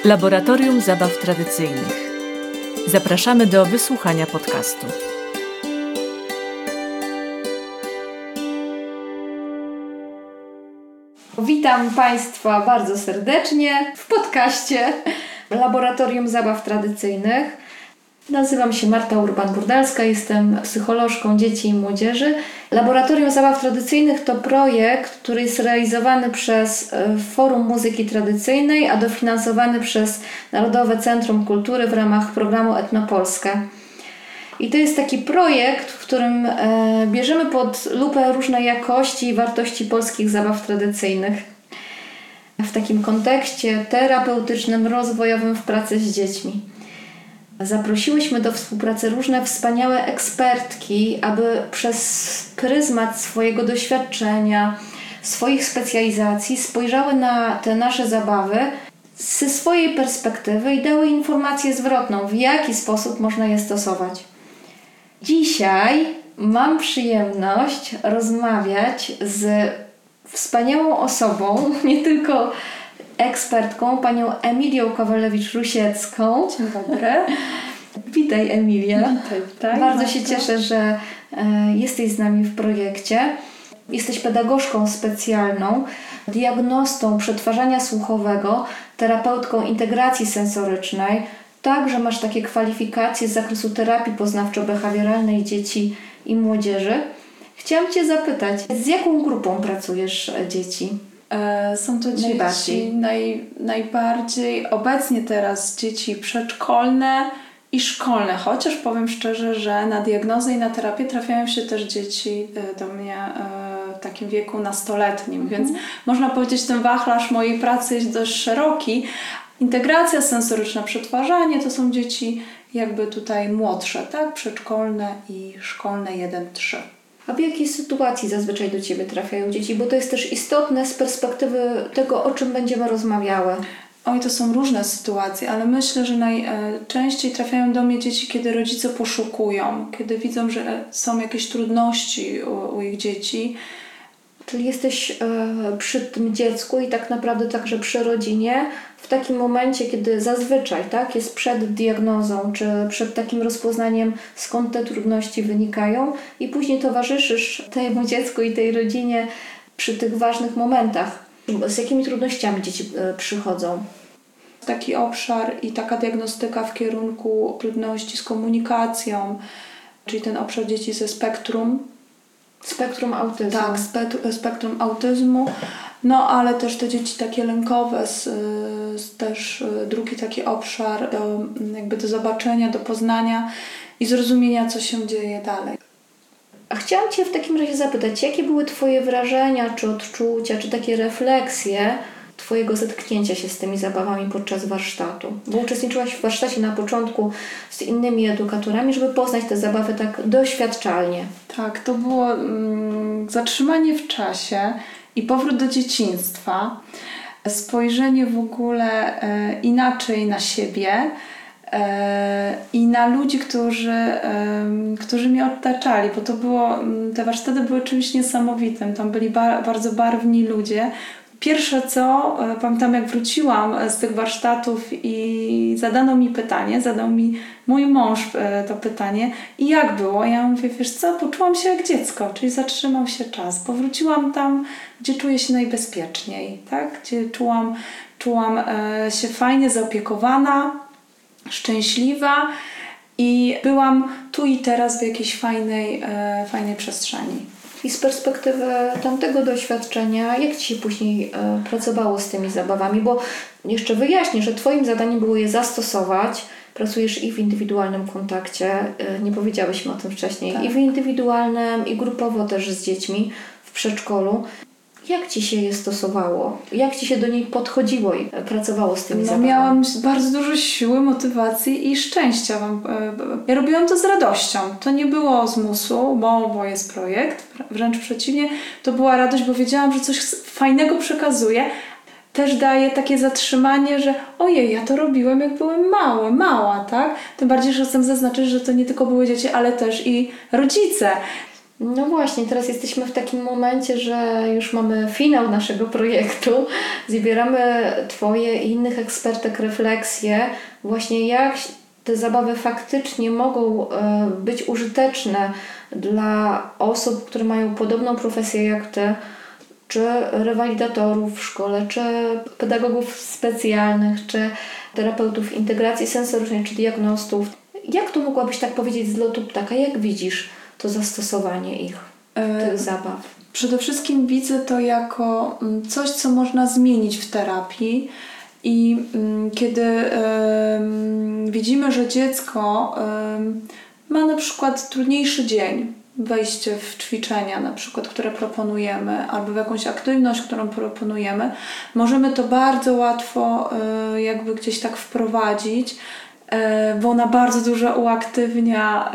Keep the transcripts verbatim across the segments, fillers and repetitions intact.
Laboratorium Zabaw Tradycyjnych. Zapraszamy do wysłuchania podcastu. Witam Państwa bardzo serdecznie w podcaście Laboratorium Zabaw Tradycyjnych. Nazywam się Marta Urban-Burdalska, jestem psycholożką dzieci i młodzieży. Laboratorium Zabaw Tradycyjnych to projekt, który jest realizowany przez Forum Muzyki Tradycyjnej, a dofinansowany przez Narodowe Centrum Kultury w ramach programu Etnopolska. I to jest taki projekt, w którym e, bierzemy pod lupę różne jakości i wartości polskich zabaw tradycyjnych. W takim kontekście terapeutycznym, rozwojowym w pracy z dziećmi. Zaprosiłyśmy do współpracy różne wspaniałe ekspertki, aby przez pryzmat swojego doświadczenia, swoich specjalizacji spojrzały na te nasze zabawy ze swojej perspektywy i dały informację zwrotną, w jaki sposób można je stosować. Dzisiaj mam przyjemność rozmawiać z wspaniałą osobą, nie tylko ekspertką, panią Emilią Kowalewicz-Rusiecką. Dzień dobry. Witaj, Emilia. Witaj, witaj. Bardzo się cieszę, że e, jesteś z nami w projekcie. Jesteś pedagogzką specjalną, diagnostą przetwarzania słuchowego, terapeutką integracji sensorycznej. Także masz takie kwalifikacje z zakresu terapii poznawczo-behawioralnej dzieci i młodzieży. Chciałam Cię zapytać, z jaką grupą pracujesz dzieci? E, są to dzieci Najbardziej. naj, najbardziej obecnie teraz dzieci przedszkolne i szkolne, chociaż powiem szczerze, że na diagnozę i na terapię trafiają się też dzieci e, do mnie e, w takim wieku nastoletnim, mhm. więc można powiedzieć, ten wachlarz mojej pracy jest dość szeroki. Integracja sensoryczna, przetwarzanie to są dzieci jakby tutaj młodsze, tak? Przedszkolne i szkolne jeden trzy. A w jakiej sytuacji zazwyczaj do Ciebie trafiają dzieci? Bo to jest też istotne z perspektywy tego, o czym będziemy rozmawiały. Oj, to są różne sytuacje, ale myślę, że najczęściej trafiają do mnie dzieci, kiedy rodzice poszukują, kiedy widzą, że są jakieś trudności u, u ich dzieci. Czyli jesteś e, przy tym dziecku i tak naprawdę także przy rodzinie w takim momencie, kiedy zazwyczaj tak, jest przed diagnozą, czy przed takim rozpoznaniem, skąd te trudności wynikają i później towarzyszysz temu dziecku i tej rodzinie przy tych ważnych momentach. Z jakimi trudnościami dzieci e, przychodzą? Taki obszar i taka diagnostyka w kierunku trudności z komunikacją, czyli ten obszar dzieci ze spektrum. Spektrum autyzmu. Tak, spe- spektrum autyzmu, no ale też te dzieci takie lękowe, z, z też drugi taki obszar do, jakby do zobaczenia, do poznania i zrozumienia, co się dzieje dalej. A chciałam Cię w takim razie zapytać, jakie były Twoje wrażenia, czy odczucia, czy takie refleksje Twojego zetknięcia się z tymi zabawami podczas warsztatu? Bo uczestniczyłaś w warsztacie na początku z innymi edukatorami, żeby poznać te zabawy tak doświadczalnie. Tak, to było mm, zatrzymanie w czasie i powrót do dzieciństwa, spojrzenie w ogóle e, inaczej na siebie e, i na ludzi, którzy, e, którzy mnie otaczali, bo to było, te warsztaty były czymś niesamowitym, tam byli ba- bardzo barwni ludzie. Pierwsze co, pamiętam jak wróciłam z tych warsztatów i zadano mi pytanie, zadał mi mój mąż to pytanie i jak było? Ja mówię, wiesz co, poczułam się jak dziecko, czyli zatrzymał się czas. Powróciłam tam, gdzie czuję się najbezpieczniej, tak? Gdzie czułam, czułam się fajnie zaopiekowana, szczęśliwa i byłam tu i teraz w jakiejś fajnej, fajnej przestrzeni. I z perspektywy tamtego doświadczenia, jak Ci się później e, pracowało z tymi zabawami? Bo jeszcze wyjaśnię, że Twoim zadaniem było je zastosować. Pracujesz i w indywidualnym kontakcie, e, nie powiedziałyśmy o tym wcześniej, tak. I w indywidualnym, i grupowo też z dziećmi w przedszkolu. Jak Ci się je stosowało? Jak Ci się do niej podchodziło i pracowało z tymi no, zabawami? Miałam bardzo dużo siły, motywacji i szczęścia. Ja robiłam to z radością. To nie było z musu, bo, bo jest projekt. Wręcz przeciwnie, to była radość, bo wiedziałam, że coś fajnego przekazuję. Też daje takie zatrzymanie, że ojej, ja to robiłem jak byłem mały, mała, tak? Tym bardziej, że chcę zaznaczyć, że to nie tylko były dzieci, ale też i rodzice. No właśnie, teraz jesteśmy w takim momencie, że już mamy finał naszego projektu. Zbieramy Twoje i innych ekspertek refleksje, właśnie jak te zabawy faktycznie mogą być użyteczne dla osób, które mają podobną profesję jak Ty, czy rewalidatorów w szkole, czy pedagogów specjalnych, czy terapeutów integracji sensorycznej, czy diagnostów. Jak to mogłabyś tak powiedzieć z lotu ptaka? Jak widzisz to zastosowanie ich, tych zabaw? Przede wszystkim widzę to jako coś, co można zmienić w terapii i kiedy um, widzimy, że dziecko um, ma na przykład trudniejszy dzień, wejście w ćwiczenia na przykład, które proponujemy, albo w jakąś aktywność, którą proponujemy, możemy to bardzo łatwo y, jakby gdzieś tak wprowadzić, y, bo ona bardzo dużo uaktywnia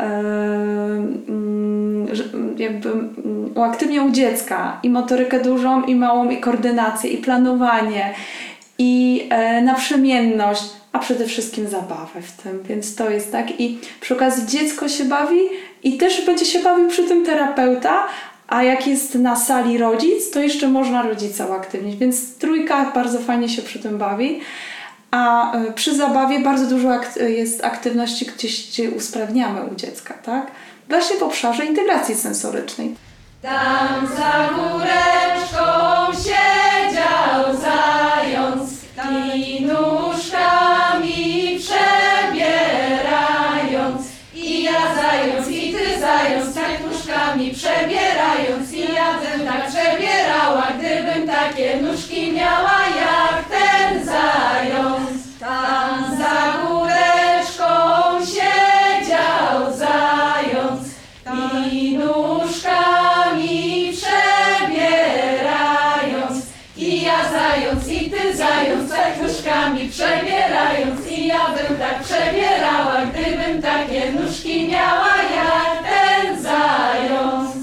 y, y, jakby y, uaktywnia u dziecka i motorykę dużą, i małą, i koordynację, i planowanie, i y, naprzemienność, a przede wszystkim zabawę w tym, więc to jest tak. I przy okazji dziecko się bawi i też będzie się bawił przy tym terapeuta, a jak jest na sali rodzic, to jeszcze można rodzica uaktywnić, więc trójka bardzo fajnie się przy tym bawi, a przy zabawie bardzo dużo jest aktywności, gdzieś gdzie usprawniamy u dziecka, tak? Właśnie w obszarze integracji sensorycznej. Tam za góreczką siedział zając i nóżkami przebierając. I ja zając, i ty zając, tak nóżkami przebierając. I ja bym tak przebierała, gdybym takie nóżki miała jak ten zając. Tam za góreczką siedział zając i nóżkami przebierając. I ja zając, i ty zając, tak nóżkami przebierając. I ja bym tak przebierała, gdybym takie nóżki miała jak ten zając.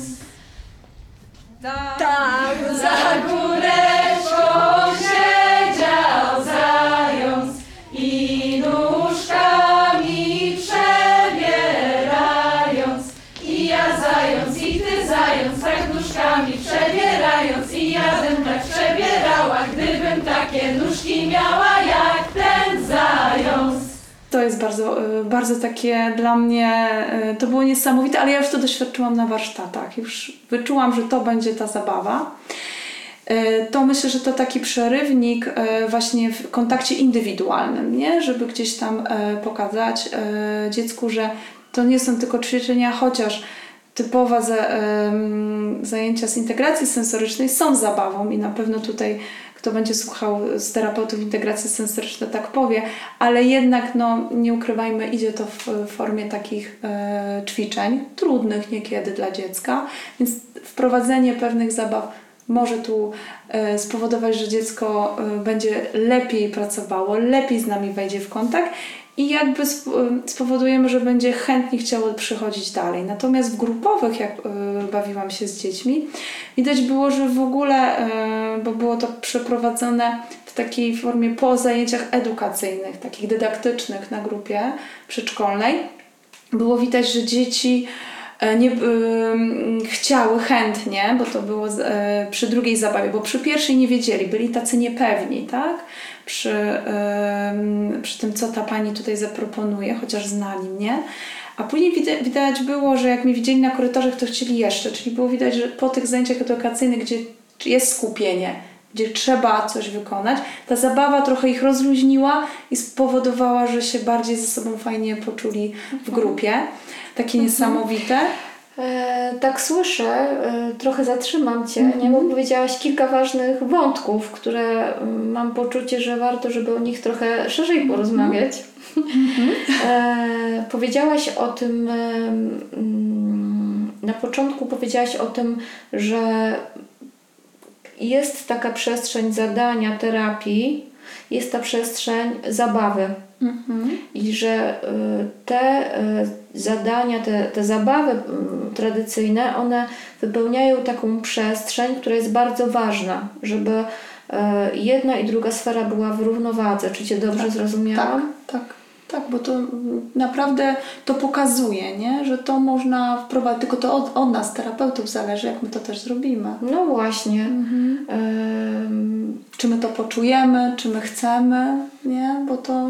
Tam za góreczką siedział zając i nóżkami przebierając. I ja zając, i ty zając, tak nóżkami przebierając. I ja bym tak przebierała, gdybym takie nóżki miała jak ten zając. To jest bardzo, bardzo takie dla mnie, to było niesamowite, ale ja już to doświadczyłam na warsztatach. Już wyczułam, że to będzie ta zabawa. To myślę, że to taki przerywnik właśnie w kontakcie indywidualnym, nie? Żeby gdzieś tam pokazać dziecku, że to nie są tylko ćwiczenia, chociaż typowe zajęcia z integracji sensorycznej są zabawą i na pewno tutaj kto będzie słuchał z terapeutów integracji sensorycznej tak powie, ale jednak no, nie ukrywajmy, idzie to w formie takich e, ćwiczeń, trudnych niekiedy dla dziecka, więc wprowadzenie pewnych zabaw może tu e, spowodować, że dziecko e, będzie lepiej pracowało, lepiej z nami wejdzie w kontakt i jakby spowodujemy, że będzie chętnie chciało przychodzić dalej. Natomiast w grupowych, jak y, bawiłam się z dziećmi, widać było, że w ogóle, y, bo było to przeprowadzone w takiej formie po zajęciach edukacyjnych, takich dydaktycznych na grupie przedszkolnej, było widać, że dzieci nie, y, chciały chętnie, bo to było y, przy drugiej zabawie, bo przy pierwszej nie wiedzieli, byli tacy niepewni, tak? Przy, y, przy tym, co ta pani tutaj zaproponuje, chociaż znali mnie. A później widać, widać było, że jak mnie widzieli na korytarzu, to chcieli jeszcze, czyli było widać, że po tych zajęciach edukacyjnych, gdzie jest skupienie, gdzie trzeba coś wykonać, ta zabawa trochę ich rozluźniła i spowodowała, że się bardziej ze sobą fajnie poczuli w grupie. Takie mhm. niesamowite. E, tak słyszę, e, trochę zatrzymam Cię, mm-hmm. nie? Bo powiedziałaś kilka ważnych wątków, które m, mam poczucie, że warto, żeby o nich trochę szerzej porozmawiać. Mm-hmm. E, powiedziałaś o tym, e, m, na początku powiedziałaś o tym, że jest taka przestrzeń zadania, terapii, jest ta przestrzeń zabawy. Mm-hmm. I że y, te y, zadania, te, te zabawy y, tradycyjne, one wypełniają taką przestrzeń, która jest bardzo ważna, żeby y, jedna i druga sfera była w równowadze. Czy Cię dobrze tak, zrozumiałam? Tak, tak. tak, bo to naprawdę to pokazuje, nie? Że to można wprowadzić, tylko to od, od nas, terapeutów zależy, jak my to też zrobimy. No właśnie. Mhm. Ym... Czy my to poczujemy, czy my chcemy, nie? Bo to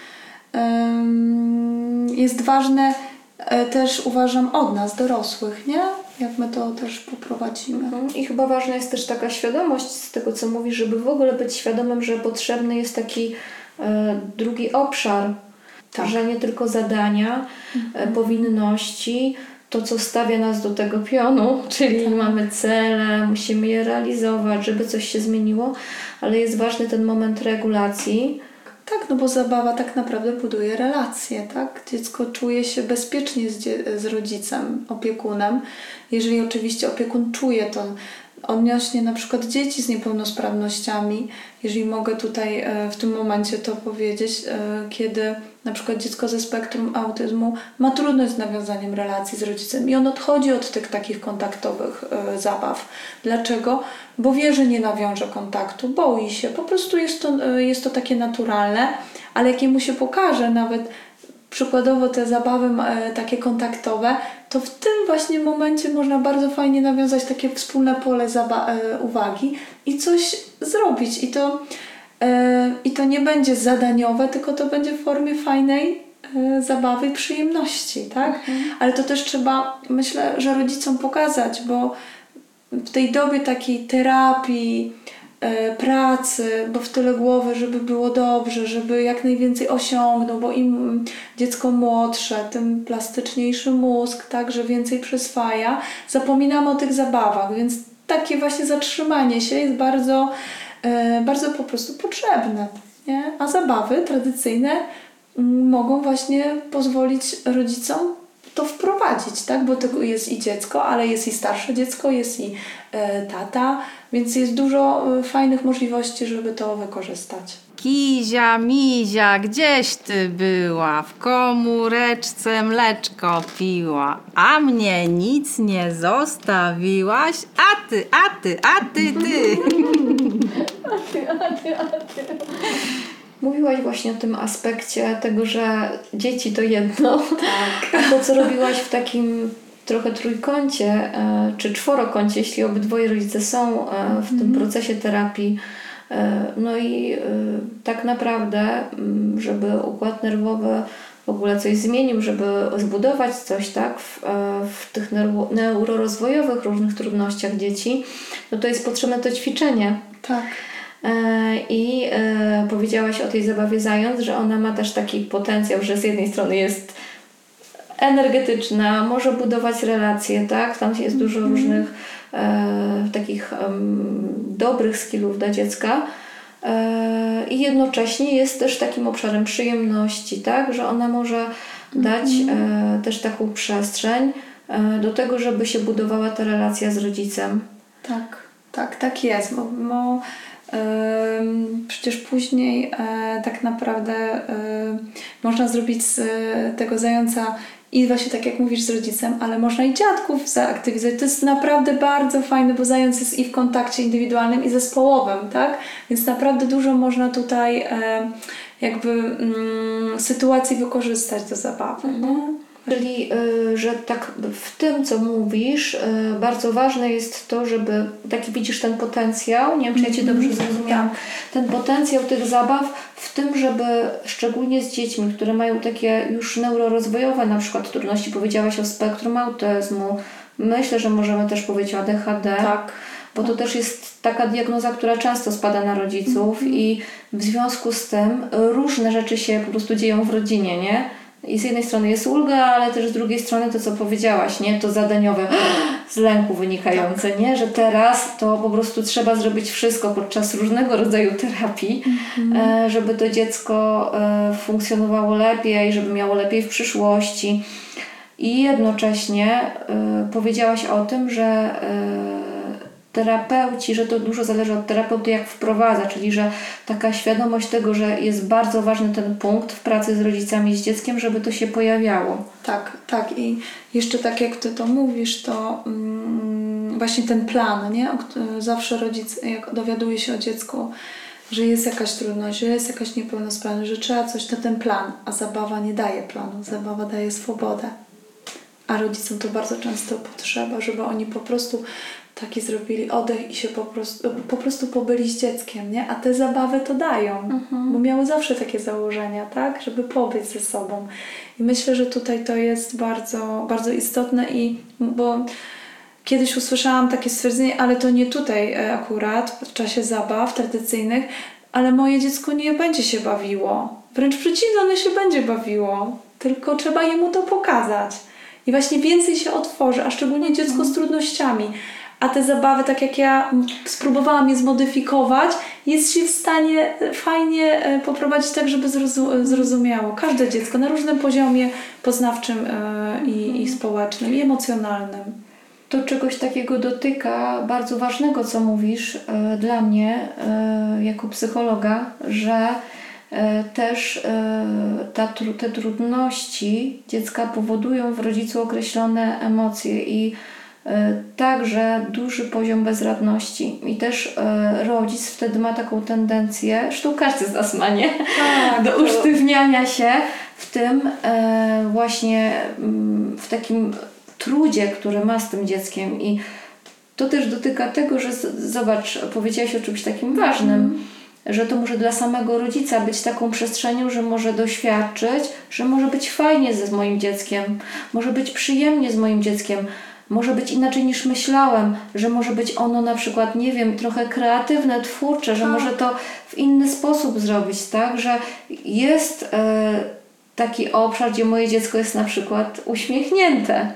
ym, jest ważne też, uważam, od nas, dorosłych, nie? Jak my to też poprowadzimy. I chyba ważna jest też taka świadomość z tego, co mówisz, żeby w ogóle być świadomym, że potrzebny jest taki e, drugi obszar, tak. Że nie tylko zadania, mhm. e, powinności, to co stawia nas do tego pionu, czyli tak. Mamy cele, musimy je realizować, żeby coś się zmieniło, ale jest ważny ten moment regulacji. Tak, no bo zabawa tak naprawdę buduje relacje, tak? Dziecko czuje się bezpiecznie z, dzie- z rodzicem, opiekunem. Jeżeli oczywiście opiekun czuje to odnośnie na przykład dzieci z niepełnosprawnościami, jeżeli mogę tutaj e, w tym momencie to powiedzieć, e, kiedy na przykład dziecko ze spektrum autyzmu ma trudność z nawiązaniem relacji z rodzicem i on odchodzi od tych takich kontaktowych e, zabaw. Dlaczego? Bo wie, że nie nawiąże kontaktu, boi się. Po prostu jest to, e, jest to takie naturalne, ale jak mu się pokaże nawet przykładowo te zabawy e, takie kontaktowe, to w tym właśnie momencie można bardzo fajnie nawiązać takie wspólne pole zaba- e, uwagi i coś zrobić. I to, e, I to nie będzie zadaniowe, tylko to będzie w formie fajnej e, zabawy i przyjemności, tak? Mhm. Ale to też trzeba, myślę, że rodzicom pokazać, bo w tej dobie takiej terapii, pracy, bo w tyle głowy, żeby było dobrze, żeby jak najwięcej osiągnął, bo im dziecko młodsze, tym plastyczniejszy mózg, tak, że więcej przyswaja. Zapominamy o tych zabawach, więc takie właśnie zatrzymanie się jest bardzo, bardzo po prostu potrzebne, nie? A zabawy tradycyjne mogą właśnie pozwolić rodzicom to wprowadzić, tak? Bo to jest i dziecko, ale jest i starsze dziecko, jest i e, tata, więc jest dużo e, fajnych możliwości, żeby to wykorzystać. Kizia, Mizia, gdzieś ty była? W komóreczce mleczko piła, a mnie nic nie zostawiłaś, a ty, a ty, a ty, ty. a ty, a ty, a ty. Mówiłaś właśnie o tym aspekcie tego, że dzieci to jedno. Tak. A to, co robiłaś w takim trochę trójkącie, czy czworokącie, jeśli obydwoje rodzice są w tym mm. procesie terapii. No i tak naprawdę, żeby układ nerwowy w ogóle coś zmienił, żeby zbudować coś, tak, w, w tych neuro, neurorozwojowych różnych trudnościach dzieci, no to jest potrzebne to ćwiczenie. Tak. I e, powiedziałaś o tej zabawie zając, że ona ma też taki potencjał, że z jednej strony jest energetyczna, może budować relacje, tak? Tam jest dużo mm. różnych e, takich um, dobrych skillów dla dziecka e, i jednocześnie jest też takim obszarem przyjemności, tak? Że ona może mm. dać e, też taką przestrzeń e, do tego, żeby się budowała ta relacja z rodzicem. Tak, tak, tak jest, bo, bo przecież później e, tak naprawdę e, można zrobić z e, tego zająca i właśnie tak jak mówisz z rodzicem, ale można i dziadków zaaktywizować. To jest naprawdę bardzo fajne, bo zając jest i w kontakcie indywidualnym i zespołowym, tak? Więc naprawdę dużo można tutaj e, jakby mm, sytuacji wykorzystać do zabawy. Mhm. Czyli, że tak w tym, co mówisz, bardzo ważne jest to, żeby taki widzisz ten potencjał, nie wiem, czy ja Cię dobrze zrozumiałam, ten potencjał tych zabaw w tym, żeby szczególnie z dziećmi, które mają takie już neurorozwojowe na przykład trudności, powiedziałaś o spektrum autyzmu, myślę, że możemy też powiedzieć o A D H D, tak. Bo to też jest taka diagnoza, która często spada na rodziców mm-hmm. i w związku z tym różne rzeczy się po prostu dzieją w rodzinie, nie? I z jednej strony jest ulga, ale też z drugiej strony to, co powiedziałaś, nie? To zadaniowe z lęku wynikające, tak. nie? Że teraz to po prostu trzeba zrobić wszystko podczas różnego rodzaju terapii, mm-hmm. żeby to dziecko funkcjonowało lepiej, żeby miało lepiej w przyszłości. I jednocześnie powiedziałaś o tym, że terapeuci, że to dużo zależy od terapeuty, jak wprowadza, czyli że taka świadomość tego, że jest bardzo ważny ten punkt w pracy z rodzicami i z dzieckiem, żeby to się pojawiało. Tak, tak. I jeszcze tak jak Ty to mówisz, to mm, właśnie ten plan, nie? Zawsze rodzic, jak dowiaduje się o dziecku że jest jakaś trudność, że jest jakaś niepełnosprawność, że trzeba coś na ten plan, a zabawa nie daje planu, zabawa daje swobodę. A rodzicom to bardzo często potrzeba, żeby oni po prostu taki zrobili oddech i się po prostu, po prostu pobyli z dzieckiem, nie? A te zabawy to dają, mhm. bo miały zawsze takie założenia, tak? Żeby pobyć ze sobą. I myślę, że tutaj to jest bardzo, bardzo istotne i bo kiedyś usłyszałam takie stwierdzenie, ale to nie tutaj akurat, w czasie zabaw tradycyjnych, ale moje dziecko nie będzie się bawiło. Wręcz przeciwnie, ono się będzie bawiło. Tylko trzeba jemu to pokazać. I właśnie więcej się otworzy, a szczególnie dziecko z trudnościami. A te zabawy, tak jak ja spróbowałam je zmodyfikować, jest się w stanie fajnie poprowadzić tak, żeby zrozum- zrozumiało. Każde dziecko na różnym poziomie poznawczym i, i społecznym, i emocjonalnym. To czegoś takiego dotyka, bardzo ważnego, co mówisz, e, dla mnie, e, jako psychologa, że e, też e, ta, te trudności dziecka powodują w rodzicu określone emocje i e, także duży poziom bezradności. I też e, rodzic wtedy ma taką tendencję, zresztą każdy z nas ma, nie? Tak, do to... usztywniania się w tym e, właśnie m, w takim trudzie, który ma z tym dzieckiem i to też dotyka tego, że z, zobacz, powiedziałaś o czymś takim ważnym, mm. że to może dla samego rodzica być taką przestrzenią, że może doświadczyć, że może być fajnie ze moim dzieckiem, może być przyjemnie z moim dzieckiem, może być inaczej niż myślałem, że może być ono na przykład, nie wiem, trochę kreatywne, twórcze, że tak. może to w inny sposób zrobić, tak, że jest e, taki obszar, gdzie moje dziecko jest na przykład uśmiechnięte.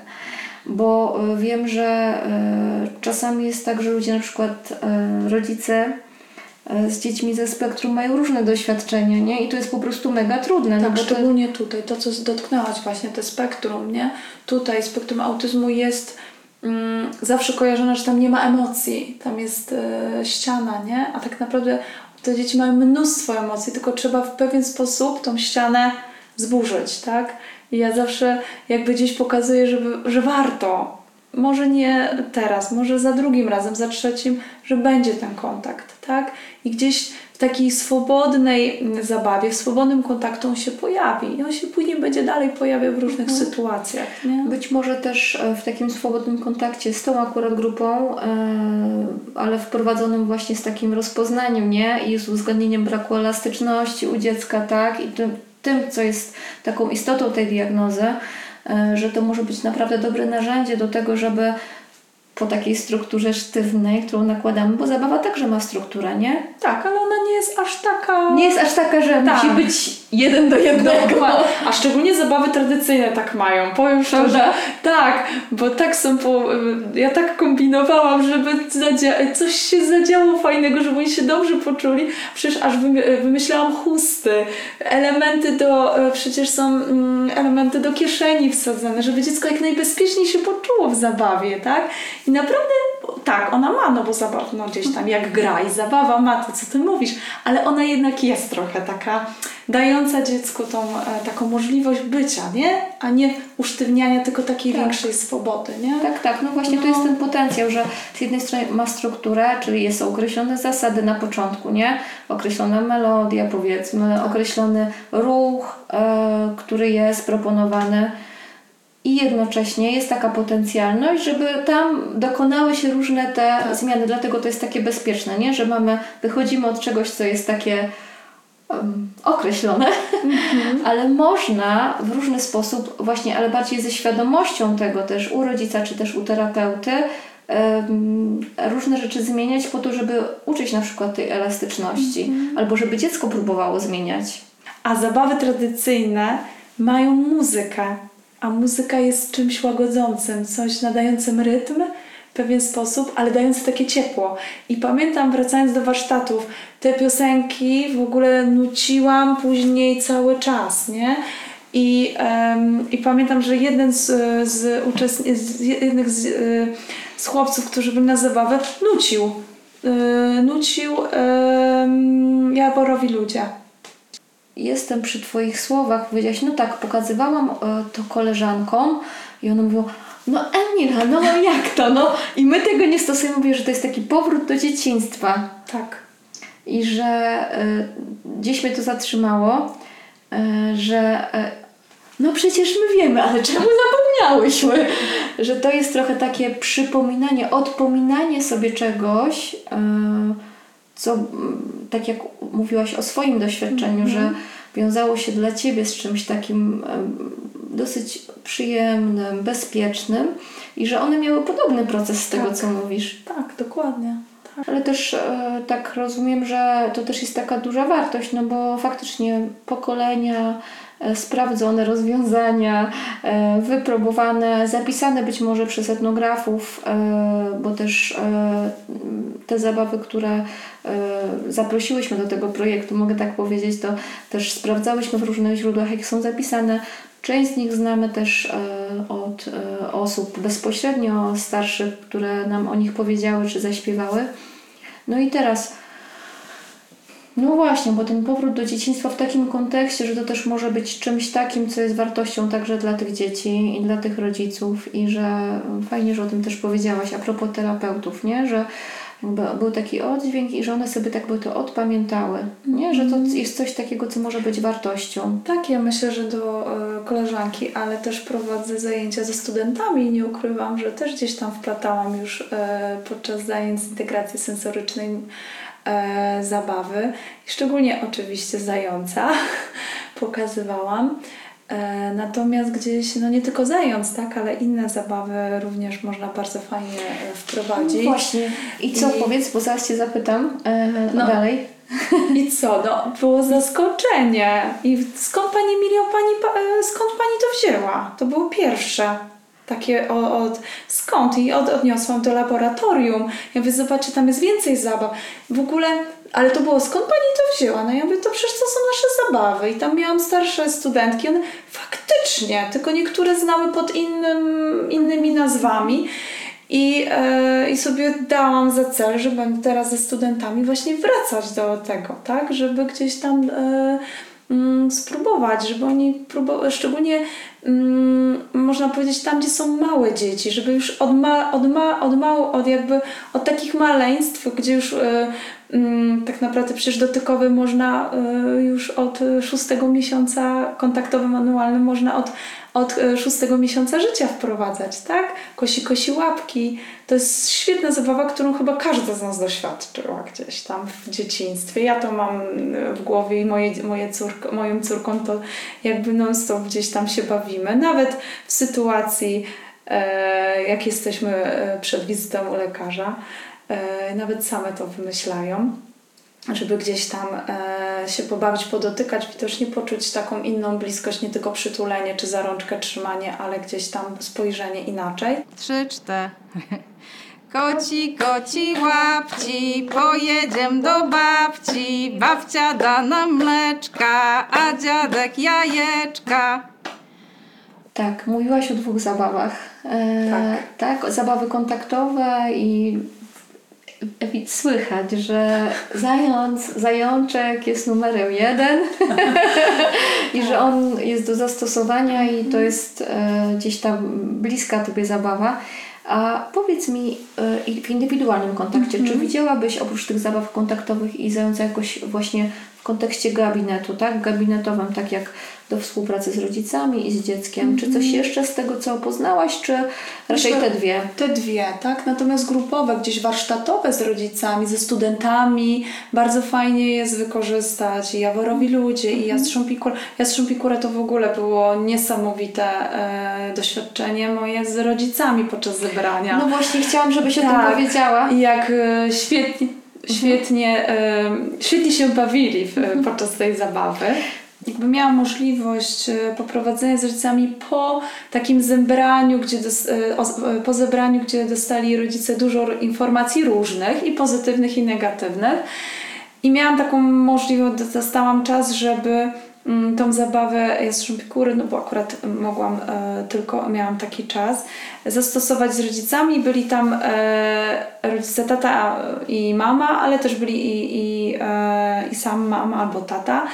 Bo wiem, że y, czasami jest tak, że ludzie, na przykład y, rodzice y, z dziećmi ze spektrum mają różne doświadczenia, nie? I to jest po prostu mega trudne. Tak, no bo szczególnie to... tutaj, to co dotknęłaś właśnie, te spektrum, nie? Tutaj spektrum autyzmu jest mm, zawsze kojarzone, że tam nie ma emocji, tam jest y, ściana, nie? A tak naprawdę te dzieci mają mnóstwo emocji, tylko trzeba w pewien sposób tą ścianę zburzyć, tak? I ja zawsze jakby gdzieś pokazuję, żeby, że warto. Może nie teraz, może za drugim razem, za trzecim, że będzie ten kontakt, tak? I gdzieś w takiej swobodnej zabawie, w swobodnym kontakcie on się pojawi. I on się później będzie dalej pojawiał w różnych mhm. sytuacjach. Nie? Być może też w takim swobodnym kontakcie z tą akurat grupą, yy, ale wprowadzonym właśnie z takim rozpoznaniem, nie? I z uwzględnieniem braku elastyczności u dziecka, tak? I tym, tym, co jest taką istotą tej diagnozy, że to może być naprawdę dobre narzędzie do tego, żeby po takiej strukturze sztywnej, którą nakładamy, bo zabawa także ma strukturę, nie? Tak, ale ona nie jest aż taka... Nie jest aż taka, że tak. musi być jeden do jednego. A szczególnie zabawy tradycyjne tak mają. Powiem szczerze, tak, bo tak są po... Ja tak kombinowałam, żeby zadzia... coś się zadziało fajnego, żeby oni się dobrze poczuli. Przecież aż wymyślałam chusty, elementy do... Przecież są elementy do kieszeni wsadzane, żeby dziecko jak najbezpieczniej się poczuło w zabawie, tak? I naprawdę tak, ona ma, no bo zabawa, no gdzieś tam jak gra i zabawa ma to, co ty mówisz, ale ona jednak jest trochę taka dająca dziecku tą e, taką możliwość bycia, nie? A nie usztywniania, tylko takiej tak. większej swobody, nie? Tak, tak, no właśnie no. to jest ten potencjał, że z jednej strony ma strukturę, czyli są określone zasady na początku, nie? Określona melodia, powiedzmy, tak. określony ruch, e, który jest proponowany. I jednocześnie jest taka potencjalność, żeby tam dokonały się różne te tak. zmiany, dlatego to jest takie bezpieczne, nie? Że mamy, wychodzimy od czegoś, co jest takie um, określone, mm-hmm. ale można w różny sposób właśnie, ale bardziej ze świadomością tego też u rodzica, czy też u terapeuty um, różne rzeczy zmieniać po to, żeby uczyć na przykład tej elastyczności, mm-hmm. albo żeby dziecko próbowało zmieniać. A zabawy tradycyjne mają muzykę. A muzyka jest czymś łagodzącym, coś nadającym rytm w pewien sposób, ale dające takie ciepło. I pamiętam, wracając do warsztatów, te piosenki w ogóle nuciłam później cały czas, nie? I, um, i pamiętam, że jeden z, z, uczestni- z, jednych z, z chłopców, którzy byli na zabawę, nucił. Yy, nucił yy, Jaborowi ludzie. Jestem przy Twoich słowach, powiedziałaś, no tak, pokazywałam e, to koleżankom i one mówią, no Emila, no jak to, no i my tego nie stosujemy, mówię, że to jest taki powrót do dzieciństwa. Tak. i że y, gdzieś mnie to zatrzymało, y, że y, no przecież my wiemy, ale czemu zapomniałyśmy? Że to jest trochę takie przypominanie, odpominanie sobie czegoś, y, co tak jak mówiłaś o swoim doświadczeniu, mm-hmm. że wiązało się dla Ciebie z czymś takim y, dosyć przyjemnym, bezpiecznym i że one miały podobny proces z tego, tak. co mówisz. Tak, dokładnie. Tak. Ale też e, tak rozumiem, że to też jest taka duża wartość, no bo faktycznie pokolenia, e, sprawdzone rozwiązania, e, wypróbowane, zapisane być może przez etnografów, e, bo też e, te zabawy, które e, zaprosiłyśmy do tego projektu, mogę tak powiedzieć, to też sprawdzałyśmy w różnych źródłach, jak są zapisane. Część z nich znamy też e, od e, osób bezpośrednio starszych, które nam o nich powiedziały czy zaśpiewały. No i teraz, no właśnie, bo ten powrót do dzieciństwa w takim kontekście, że to też może być czymś takim, co jest wartością także dla tych dzieci i dla tych rodziców i że fajnie, że o tym też powiedziałaś a propos terapeutów, nie? Że jakby był taki oddźwięk i że one sobie tak by to odpamiętały, nie? Że to jest coś takiego, co może być wartością. Tak, ja myślę, że do y, koleżanki, ale też prowadzę zajęcia ze studentami i nie ukrywam, że też gdzieś tam wplatałam już y, podczas zajęć z integracji sensorycznej y, zabawy. I szczególnie oczywiście zająca pokazywałam. Natomiast gdzieś, no nie tylko zając, tak, ale inne zabawy również można bardzo fajnie wprowadzić. No właśnie. I co I... powiedz, bo zaraz Cię zapytam e, no. dalej. I co? No, było zaskoczenie. I skąd Pani Emilio, pani, skąd Pani to wzięła? To było pierwsze. Takie od, od skąd? I od, odniosłam do laboratorium. Ja mówię, zobaczcie, tam jest więcej zabaw. W ogóle, ale to było, skąd Pani to wzięła? No ja mówię, to przecież to są nasze zabawy. I tam miałam starsze studentki, one faktycznie, tylko niektóre znały pod innym, innymi nazwami. I, yy, I sobie dałam za cel, że będę teraz ze studentami właśnie wracać do tego, tak? Żeby gdzieś tam yy, yy, spróbować, żeby oni próbowali, szczególnie Mm, można powiedzieć tam, gdzie są małe dzieci, żeby już od, ma, od, ma, od, mał, od, jakby, od takich maleństw, gdzie już y, y, tak naprawdę przecież dotykowy można y, już od szóstego miesiąca, kontaktowy manualny można od, od szóstego miesiąca życia wprowadzać, tak? Kosi, kosi łapki. To jest świetna zabawa, którą chyba każda z nas doświadczyła gdzieś tam w dzieciństwie. Ja to mam w głowie i moje, moje córko, moją córką to jakby non-stop gdzieś tam się bawimy. Nawet w sytuacji, e, jak jesteśmy przed wizytą u lekarza, e, nawet same to wymyślają, żeby gdzieś tam e, się pobawić, podotykać, widocznie poczuć taką inną bliskość, nie tylko przytulenie czy za rączkę trzymanie, ale gdzieś tam spojrzenie inaczej. Trzy, cztery. Koci, koci łapci, pojedziemy do babci, babcia da nam mleczka, a dziadek jajeczka. Tak, mówiłaś o dwóch zabawach. E, tak. tak, zabawy kontaktowe i słychać, że zając, zajączek jest numerem jeden i że on jest do zastosowania i to jest e, gdzieś tam bliska Tobie zabawa. A powiedz mi e, w indywidualnym kontakcie, mm-hmm. czy widziałabyś oprócz tych zabaw kontaktowych i zająca jakoś właśnie w kontekście gabinetu, tak? Gabinetowym, tak jak do współpracy z rodzicami i z dzieckiem. Mm-hmm. Czy coś jeszcze z tego, co poznałaś, czy raczej te dwie? Te dwie, tak? Natomiast grupowe, gdzieś warsztatowe z rodzicami, ze studentami, bardzo fajnie jest wykorzystać i Jaworowi ludzie, mm-hmm. i Jastrząb i Kura. Jastrząb i Kura to w ogóle było niesamowite e, doświadczenie moje z rodzicami podczas zebrania. No właśnie, chciałam, żebyś tak. o tym powiedziała. I jak e, świetnie, świetnie, e, świetnie się bawili w, mm-hmm. podczas tej zabawy. Jakby miałam możliwość poprowadzenia z rodzicami po takim zebraniu, gdzie dos- po zebraniu, gdzie dostali rodzice dużo informacji różnych i pozytywnych i negatywnych. I miałam taką możliwość, dostałam czas, żeby tą zabawę Jastrząb i Kury, no bo akurat mogłam e, tylko, miałam taki czas, zastosować z rodzicami. Byli tam e, rodzice, tata i mama, ale też byli i, i, e, i sam mama albo tata.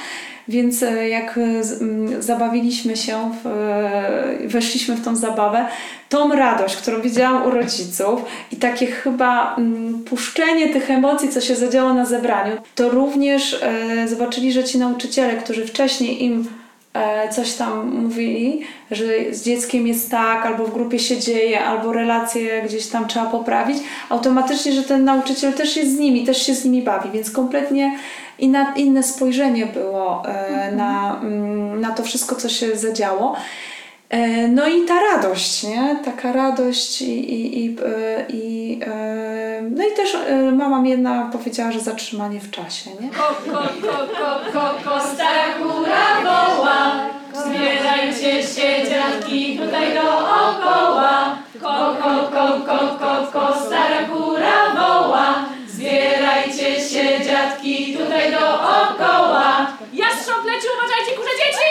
Więc jak zabawiliśmy się, w, weszliśmy w tą zabawę, tą radość, którą widziałam u rodziców i takie chyba mm, puszczenie tych emocji, co się zadziało na zebraniu, to również e, zobaczyli, że ci nauczyciele, którzy wcześniej im e, coś tam mówili, że z dzieckiem jest tak, albo w grupie się dzieje, albo relacje gdzieś tam trzeba poprawić, automatycznie, że ten nauczyciel też jest z nimi, też się z nimi bawi, więc kompletnie inna, inne spojrzenie było e, mhm. na, mm, na to wszystko, co się zadziało. No i ta radość, nie? Taka radość i, i, i, i no i też mama mi jedna powiedziała, że zatrzymanie w czasie, nie? Ko, ko, ko, ko, ko, ko, stara kura woła, zbierajcie się dziadki tutaj dookoła. Ko, ko, ko, ko, ko, ko, stara kura woła, zbierajcie się dziadki tutaj dookoła. Jastrząb leci, uważajcie, kurze dzieci!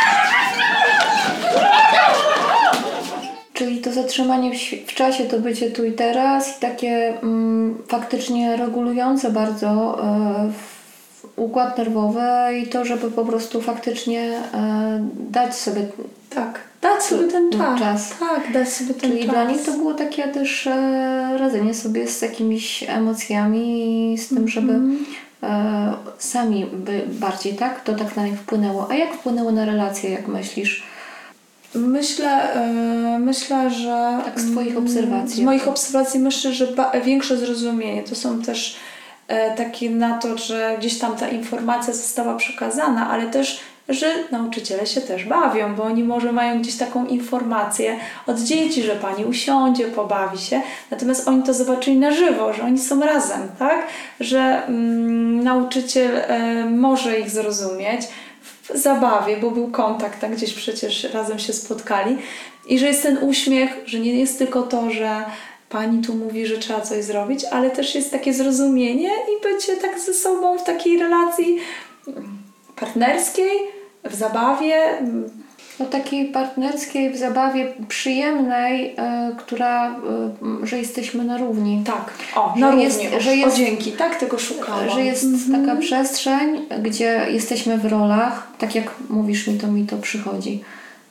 Czyli to zatrzymanie w, w czasie to bycie tu i teraz i takie mm, faktycznie regulujące bardzo e, układ nerwowy i to, żeby po prostu faktycznie e, dać sobie tak, dać sobie ten czas. czas. Tak, dać sobie ten Czyli czas. dla nich to było takie też e, radzenie sobie z jakimiś emocjami, z tym, żeby mm-hmm. e, sami by bardziej, tak? To tak na nich wpłynęło. A jak wpłynęło na relacje, jak myślisz? Myślę, yy, myślę, że... Tak z Twoich obserwacji. Z moich obserwacji myślę, że ba- większe zrozumienie. To są też e, takie na to, że gdzieś tam ta informacja została przekazana, ale też, że nauczyciele się też bawią, bo oni może mają gdzieś taką informację od dzieci, że pani usiądzie, pobawi się. Natomiast oni to zobaczyli na żywo, że oni są razem, tak? Że mm, nauczyciel e, może ich zrozumieć, w zabawie, bo był kontakt, tak gdzieś przecież razem się spotkali i że jest ten uśmiech, że nie jest tylko to, że pani tu mówi, że trzeba coś zrobić, ale też jest takie zrozumienie i bycie tak ze sobą w takiej relacji partnerskiej, w zabawie. No takiej partnerskiej, w zabawie przyjemnej, e, która, e, że jesteśmy na równi. Tak, o, że na jest, równi, że jest, o dzięki, tak tego szukałam. Że jest mhm. taka przestrzeń, gdzie jesteśmy w rolach, tak jak mówisz mi, to mi to przychodzi.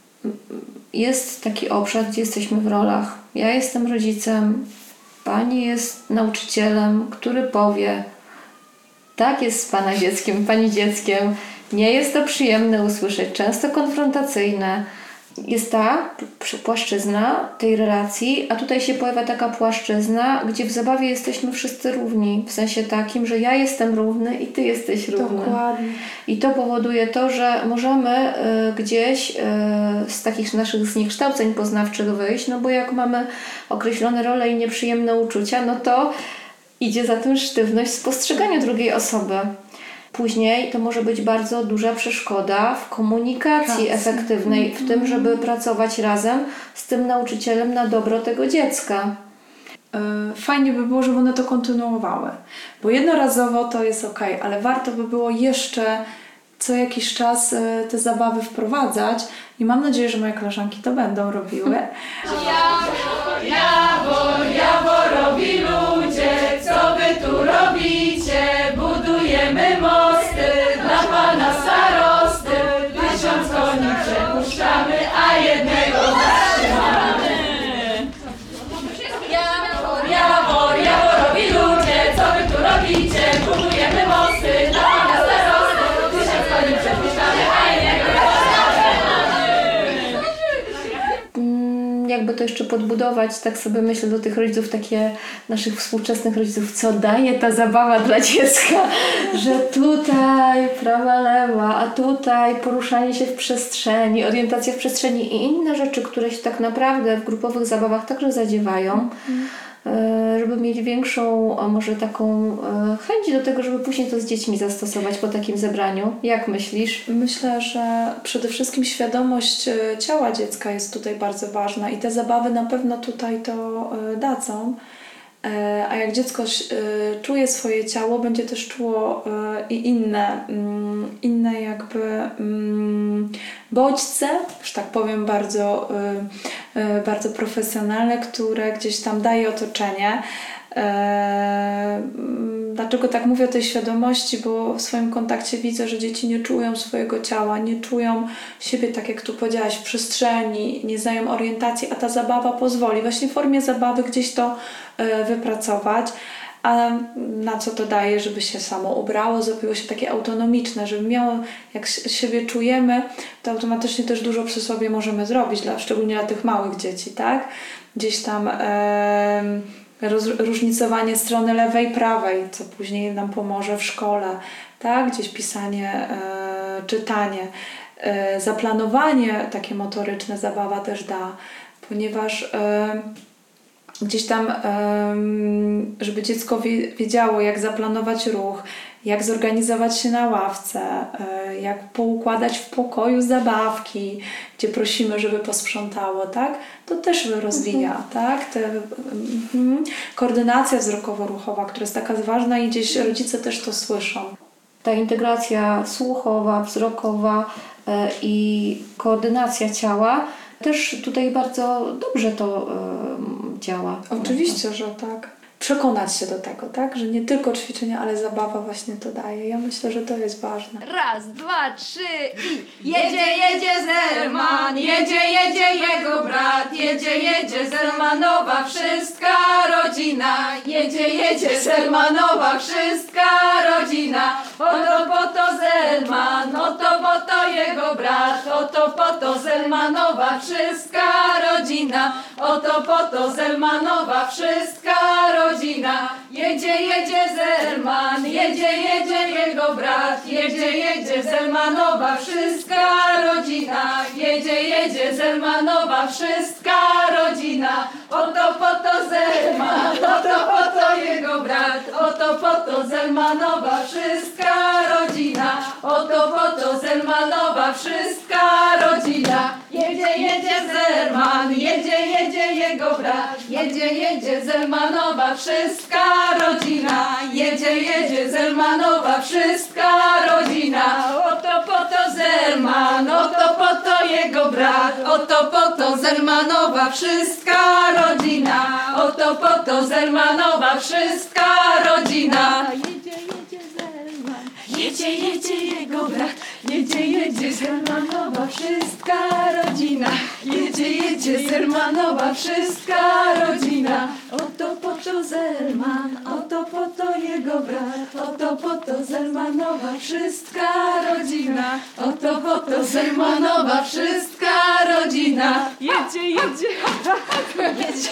Jest taki obszar, gdzie jesteśmy w rolach. Ja jestem rodzicem, pani jest nauczycielem, który powie, tak jest z pana dzieckiem, pani dzieckiem. Nie jest to przyjemne usłyszeć, często konfrontacyjne. Jest ta płaszczyzna tej relacji, a tutaj się pojawia taka płaszczyzna, gdzie w zabawie jesteśmy wszyscy równi. W sensie takim, że ja jestem równy i ty jesteś równy. Dokładnie. I to powoduje to, że możemy y, gdzieś y, z takich naszych zniekształceń poznawczych wyjść, no bo jak mamy określone role i nieprzyjemne uczucia, no to idzie za tym sztywność w postrzeganiu drugiej osoby. Później to może być bardzo duża przeszkoda w komunikacji Pracy. efektywnej, w tym, żeby pracować razem z tym nauczycielem na dobro tego dziecka. Fajnie by było, żeby one to kontynuowały, bo jednorazowo to jest ok, ale warto by było jeszcze co jakiś czas te zabawy wprowadzać i mam nadzieję, że moje koleżanki to będą robiły. Jawor, jawor, jawor robi ludzie, co wy tu robicie? Budujemy mosty dla pana starosty, tysiąc koni przepuszczamy, a jednego zatrzymamy. Jawor, jawor, jawor robi ludzie, co wy tu robicie? Budujemy mosty dla pana starosty, tysiąc koni przepuszczamy, a jednego Jakby to jeszcze podbudować, tak sobie myślę do tych rodziców, takie naszych współczesnych rodziców, co daje ta zabawa dla dziecka, że tutaj prawa, lewa, a tutaj poruszanie się w przestrzeni, orientacja w przestrzeni i inne rzeczy, które się tak naprawdę w grupowych zabawach także zadziewają, mm. żeby mieć większą, a może taką chęć do tego, żeby później to z dziećmi zastosować po takim zebraniu. Jak myślisz? Myślę, że przede wszystkim świadomość ciała dziecka jest tutaj bardzo ważna i te zabawy na pewno tutaj to dadzą. A jak dziecko czuje swoje ciało, będzie też czuło i inne, inne jakby bodźce, że tak powiem bardzo, bardzo profesjonalne, które gdzieś tam daje otoczenie. Dlaczego tak mówię o tej świadomości? Bo w swoim kontakcie widzę, że dzieci nie czują swojego ciała, nie czują siebie, tak jak tu powiedziałaś, w przestrzeni, nie znają orientacji, a ta zabawa pozwoli właśnie w formie zabawy gdzieś to y, wypracować. A na co to daje? Żeby się samo ubrało, zrobiło się takie autonomiczne, żeby miało, jak siebie czujemy, to automatycznie też dużo przy sobie możemy zrobić, dla, szczególnie dla tych małych dzieci, tak? Gdzieś tam e, roz, różnicowanie strony lewej, prawej, co później nam pomoże w szkole, tak? Gdzieś pisanie, e, czytanie, e, zaplanowanie takie motoryczne, zabawa też da, ponieważ e, gdzieś tam, żeby dziecko wiedziało, jak zaplanować ruch, jak zorganizować się na ławce, jak poukładać w pokoju zabawki, gdzie prosimy, żeby posprzątało, tak? To też rozwija, mhm. tak? Te, mm, koordynacja wzrokowo-ruchowa, która jest taka ważna i gdzieś rodzice też to słyszą. Ta integracja słuchowa, wzrokowa i koordynacja ciała też tutaj bardzo dobrze to y, działa. Oczywiście, że tak. Przekonać się do tego, tak? Że nie tylko ćwiczenia, ale zabawa właśnie to daje. Ja myślę, że to jest ważne. Raz, dwa, trzy i jedzie, jedzie Zerman, jedzie, jedzie jego brat, jedzie, jedzie Zermanowa wszystka rodzina, jedzie, jedzie Zermanowa wszystka rodzina, oto po to Zerman, oto po to jego brat, oto po to Zermanowa wszystka rodzina, oto po to Zermanowa wszystka rodzina. Rodzina. Jedzie, jedzie Zerman, jedzie, jedzie jego brat, jedzie, jedzie Zermanowa wszystka rodzina, jedzie, jedzie Zermanowa wszystka rodzina, oto po to Zerman, oto po to jego brat, oto po to Zermanowa wszystka rodzina, oto po to Zermanowa wszystka rodzina, jedzie, jedzie Zerman, jedzie, jedzie jego brat, jedzie, jedzie Zermanowa wszystka rodzina, jedzie, jedzie Zermanowa wszystka rodzina, oto po to Zerman, oto po to jego brat, oto po to Zermanowa wszystka rodzina, oto po to Zermanowa wszystka rodzina. Jedzie, jedzie Zerman, jedzie, jedzie jego brat, jedzie, jedzie Zermanowa wszystka rodzina, jedzie, jedzie Zermanowa wszystka rodzina, oto po to Zerman, oto po to jego brat, oto po to Zermanowa wszystka rodzina, oto po to Zermanowa wszystka rodzina, jedzie, jedzie, jedzie.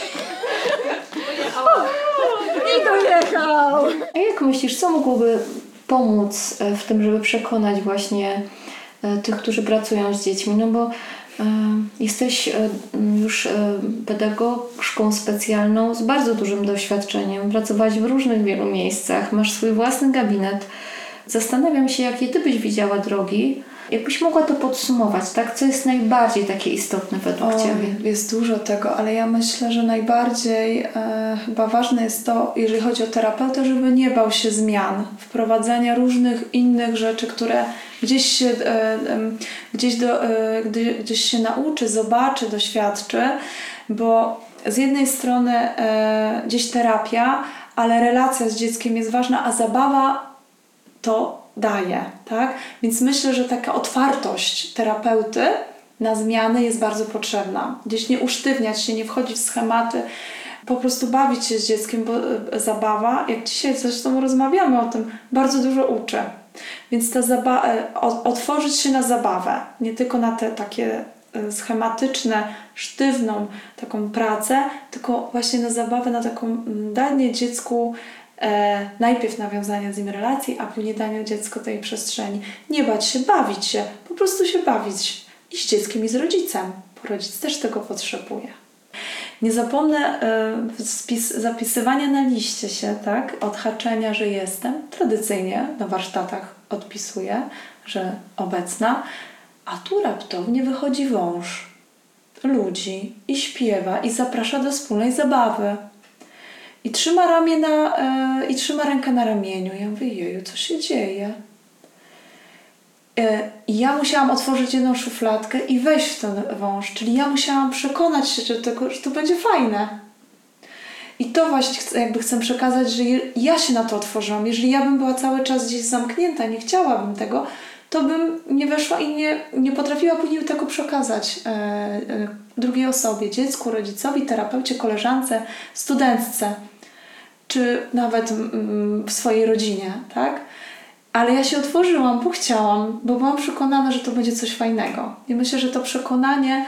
I dojechał. A jak myślisz, co mogłoby pomóc w tym, żeby przekonać właśnie tych, którzy pracują z dziećmi? No bo e, jesteś e, już e, pedagogzką specjalną z bardzo dużym doświadczeniem. Pracowałaś w różnych wielu miejscach, masz swój własny gabinet. Zastanawiam się, jakie ty byś widziała drogi, jakbyś mogła to podsumować, tak? Co jest najbardziej takie istotne według o, ciebie? Jest dużo tego, ale ja myślę, że najbardziej e, chyba ważne jest to, jeżeli chodzi o terapeutę, żeby nie bał się zmian, wprowadzania różnych innych rzeczy, które gdzieś się, e, e, gdzieś, do, e, gdzieś się nauczy, zobaczy, doświadczy, bo z jednej strony e, gdzieś terapia, ale relacja z dzieckiem jest ważna, a zabawa to daje, tak? Więc myślę, że taka otwartość terapeuty na zmiany jest bardzo potrzebna. Gdzieś nie usztywniać się, nie wchodzić w schematy, po prostu bawić się z dzieckiem, bo zabawa, jak dzisiaj zresztą rozmawiamy o tym, bardzo dużo uczy. Więc ta zaba- otworzyć się na zabawę, nie tylko na te takie schematyczne, sztywną taką pracę, tylko właśnie na zabawę, na taką danie dziecku E, najpierw nawiązania z nim relacji, a później daniu dziecku tej przestrzeni. Nie bać się, bawić się, po prostu się bawić i z dzieckiem, i z rodzicem, bo rodzic też tego potrzebuje. Nie zapomnę e, spis, zapisywania na liście się, tak, odhaczenia, że jestem. Tradycyjnie na warsztatach odpisuję, że obecna, a tu raptownie wychodzi wąż ludzi i śpiewa i zaprasza do wspólnej zabawy. I trzyma ramię na, yy, i trzyma rękę na ramieniu. Ja mówię, jeju, co się dzieje? Yy, I ja musiałam otworzyć jedną szufladkę i wejść w ten wąż. Czyli ja musiałam przekonać się, że to, że to będzie fajne. I to właśnie chcę, jakby chcę przekazać, że ja się na to otworzyłam. Jeżeli ja bym była cały czas gdzieś zamknięta, nie chciałabym tego, to bym nie weszła i nie, nie potrafiła później tego przekazać e, e, drugiej osobie, dziecku, rodzicowi, terapeucie, koleżance, studentce, czy nawet mm, w swojej rodzinie, tak? Ale ja się otworzyłam, bo chciałam, bo byłam przekonana, że to będzie coś fajnego. I myślę, że to przekonanie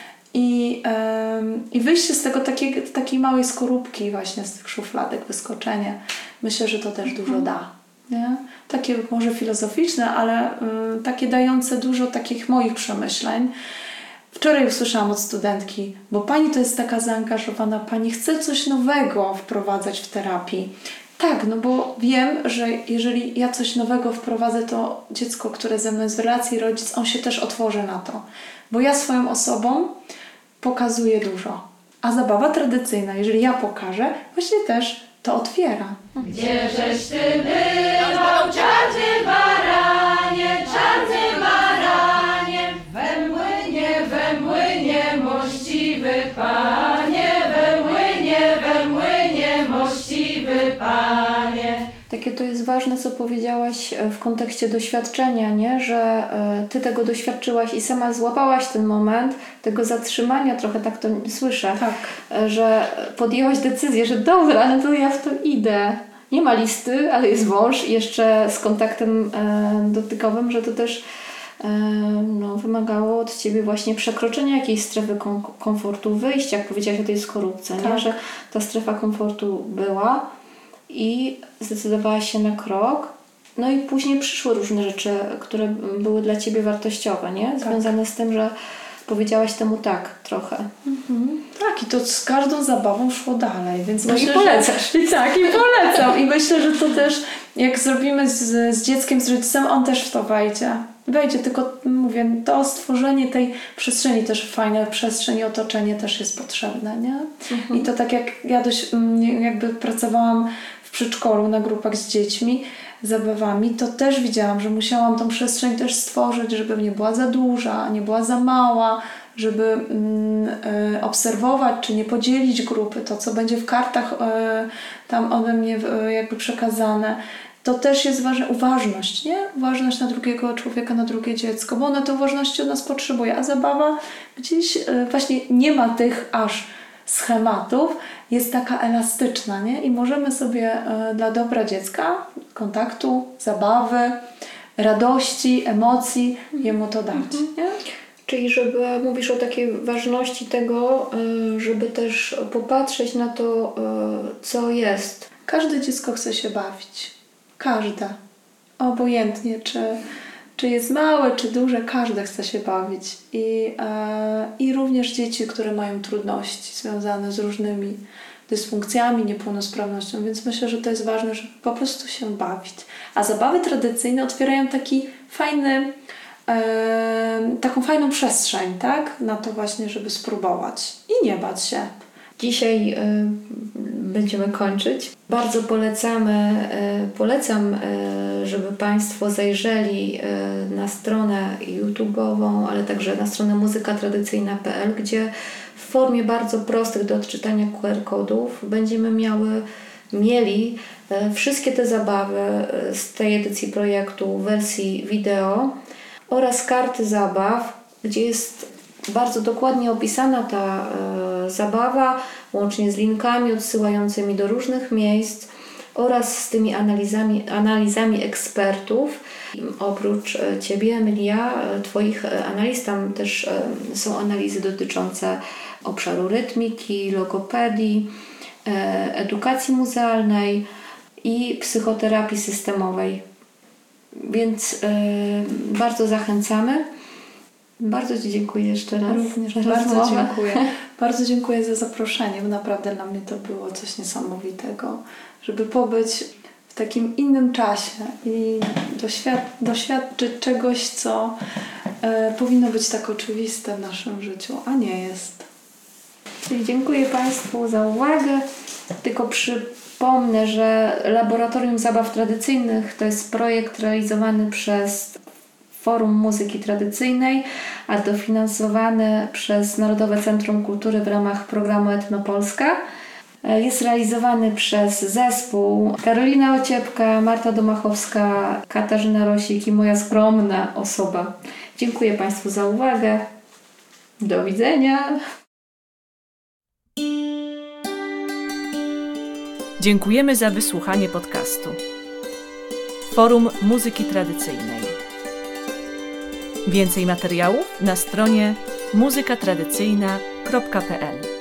i, ym, i wyjście z tego takiej, takiej małej skorupki właśnie, z tych szufladek, wyskoczenie, myślę, że to też mhm. dużo da. Nie? Takie może filozoficzne, ale y, takie dające dużo takich moich przemyśleń. Wczoraj usłyszałam od studentki, bo pani to jest taka zaangażowana, pani chce coś nowego wprowadzać w terapii. Tak, no bo wiem, że jeżeli ja coś nowego wprowadzę, to dziecko, które ze mną jest w relacji, rodzic, on się też otworzy na to. Bo ja swoją osobą pokazuję dużo. A zabawa tradycyjna, jeżeli ja pokażę, właśnie też to otwiera. Gdzieżeś ty bywał, czarny baranie, czarny baranie, we młynie, we młynie, mościwy panie, we młynie, we młynie, mościwy panie. Takie to jest ważne, co powiedziałaś w kontekście doświadczenia, nie? Że y, ty tego doświadczyłaś i sama złapałaś ten moment tego zatrzymania, trochę tak to słyszę, tak. y, że podjęłaś decyzję, że dobra, no to ja w to idę. Nie ma listy, ale jest wąż i jeszcze z kontaktem y, dotykowym, że to też y, no, wymagało od ciebie właśnie przekroczenia jakiejś strefy kom- komfortu, wyjścia, jak powiedziałaś o tej skorupce, tak. nie? Że ta strefa komfortu była. I zdecydowałaś się na krok. No i później przyszły różne rzeczy, które były dla ciebie wartościowe, nie? Związane tak. z tym, że powiedziałaś temu tak trochę. Mhm. Tak, i to z każdą zabawą szło dalej, więc no myślę, i polecasz. Że, i tak, i polecam. I myślę, że to też, jak zrobimy z, z dzieckiem, z rodzicem, on też w to wejdzie. Wejdzie, tylko mówię, to stworzenie tej przestrzeni też fajne, przestrzeń i otoczenie też jest potrzebne, nie? Mhm. I to tak jak ja dość, jakby pracowałam w przedszkolu na grupach z dziećmi, zabawami, to też widziałam, że musiałam tą przestrzeń też stworzyć, żeby nie była za duża, nie była za mała, żeby mm, y, obserwować, czy nie podzielić grupy, to co będzie w kartach y, tam ode mnie y, jakby przekazane. To też jest ważne, uważność, nie? Uważność na drugiego człowieka, na drugie dziecko, bo ona tej uważności od nas potrzebuje, a zabawa gdzieś y, właśnie nie ma tych aż schematów, jest taka elastyczna, nie? I możemy sobie y, dla dobra dziecka, kontaktu, zabawy, radości, emocji jemu to dać, mhm. nie? Czyli żeby, mówisz o takiej ważności tego, y, żeby też popatrzeć na to, y, co jest. Każde dziecko chce się bawić. Każde. Obojętnie, czy, czy jest małe, czy duże, każde chce się bawić. I, e, I również dzieci, które mają trudności związane z różnymi dysfunkcjami, niepełnosprawnością. Więc myślę, że to jest ważne, żeby po prostu się bawić. A zabawy tradycyjne otwierają taki fajny, e, taką fajną przestrzeń, tak? Na to właśnie, żeby spróbować. I nie bać się. Dzisiaj y, będziemy kończyć. Bardzo polecamy, y, polecam, y, żeby Państwo zajrzeli y, na stronę YouTube'ową, ale także na stronę muzyka tradycyjna kropka p l, gdzie w formie bardzo prostych do odczytania Q R kodów będziemy miały, mieli y, wszystkie te zabawy y, z tej edycji projektu w wersji wideo oraz karty zabaw, gdzie jest bardzo dokładnie opisana ta e, zabawa, łącznie z linkami odsyłającymi do różnych miejsc oraz z tymi analizami, analizami ekspertów. Oprócz e, Ciebie, Emilia, e, Twoich e, analiz, tam też e, są analizy dotyczące obszaru rytmiki, logopedii, e, edukacji muzealnej i psychoterapii systemowej. Więc e, bardzo zachęcamy. Bardzo Ci dziękuję jeszcze raz. Również bardzo dziękuję. Bardzo dziękuję za zaproszenie, bo naprawdę dla mnie to było coś niesamowitego, żeby pobyć w takim innym czasie i doświad- doświadczyć czegoś, co e, powinno być tak oczywiste w naszym życiu, a nie jest. Czyli dziękuję Państwu za uwagę. Tylko przypomnę, że Laboratorium Zabaw Tradycyjnych to jest projekt realizowany przez Forum Muzyki Tradycyjnej, a dofinansowany przez Narodowe Centrum Kultury w ramach programu Etnopolska. Jest realizowany przez zespół Karolina Ociepka, Marta Domachowska, Katarzyna Rosik i moja skromna osoba. Dziękuję Państwu za uwagę. Do widzenia. Dziękujemy za wysłuchanie podcastu Forum Muzyki Tradycyjnej. Więcej materiałów na stronie muzyka tradycyjna kropka p l.